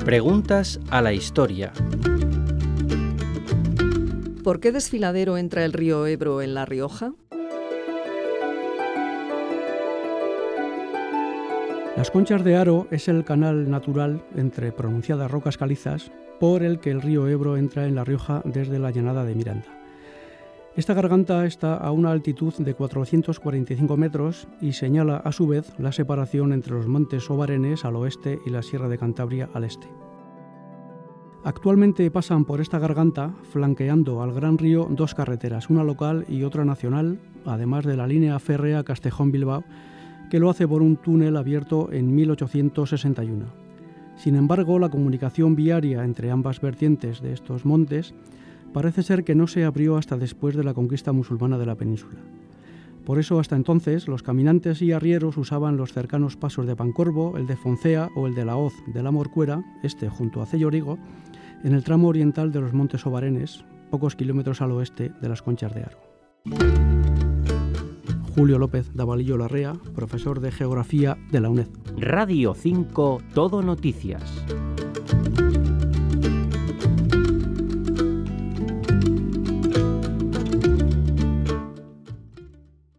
Preguntas a la historia. ¿Por qué desfiladero entra el río Ebro en La Rioja? Las Conchas de Haro es el canal natural entre pronunciadas rocas calizas por el que el río Ebro entra en La Rioja desde la llanada de Miranda. Esta garganta está a una altitud de 445 metros y señala a su vez la separación entre los montes Obarenes al oeste y la Sierra de Cantabria al este. Actualmente pasan por esta garganta, flanqueando al Gran Río, dos carreteras, una local y otra nacional, además de la línea férrea Castejón-Bilbao, que lo hace por un túnel abierto en 1861. Sin embargo, la comunicación viaria entre ambas vertientes de estos montes parece ser que no se abrió hasta después de la conquista musulmana de la península. Por eso, hasta entonces, los caminantes y arrieros usaban los cercanos pasos de Pancorbo, el de Foncea o el de la Hoz de la Morcuera, junto a Cellorigo, en el tramo oriental de los montes Obarenes, pocos kilómetros al oeste de las Conchas de Haro. Julio López Davalillo Larrea, profesor de Geografía de la UNED. Radio 5 Todo Noticias.